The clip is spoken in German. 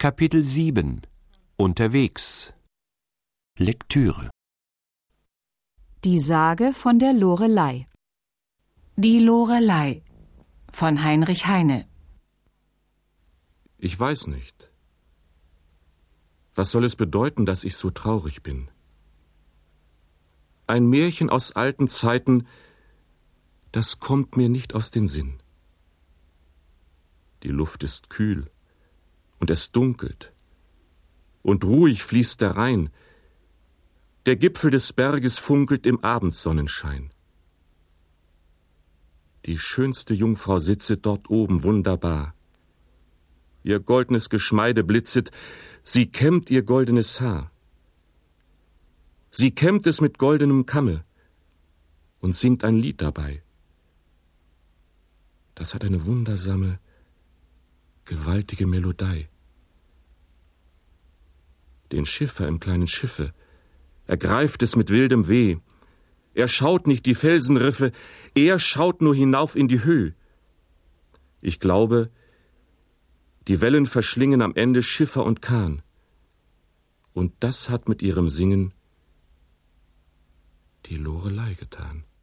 Kapitel 7 Unterwegs. Lektüre. Die Sage von der Lorelei. Die Lorelei von Heinrich Heine. Ich weiß nicht. Was soll es bedeuten, dass ich so traurig bin? Ein Märchen aus alten Zeiten, das kommt mir nicht aus den Sinn. Die Luft ist kühl und es dunkelt und ruhig fließt der Rhein. Der Gipfel des Berges funkelt im Abendsonnenschein. Die schönste Jungfrau sitzet dort oben wunderbar. Ihr goldnes Geschmeide blitzet, sie kämmt ihr goldenes Haar. Sie kämmt es mit goldenem Kamme und singt ein Lied dabei. Das hat eine wundersame, gewaltige Melodei. Den Schiffer im kleinen Schiffe ergreift es mit wildem Weh. Er schaut nicht die Felsenriffe, er schaut nur hinauf in die Höh. Ich glaube, die Wellen verschlingen am Ende Schiffer und Kahn. Und das hat mit ihrem Singen die Lorelei getan.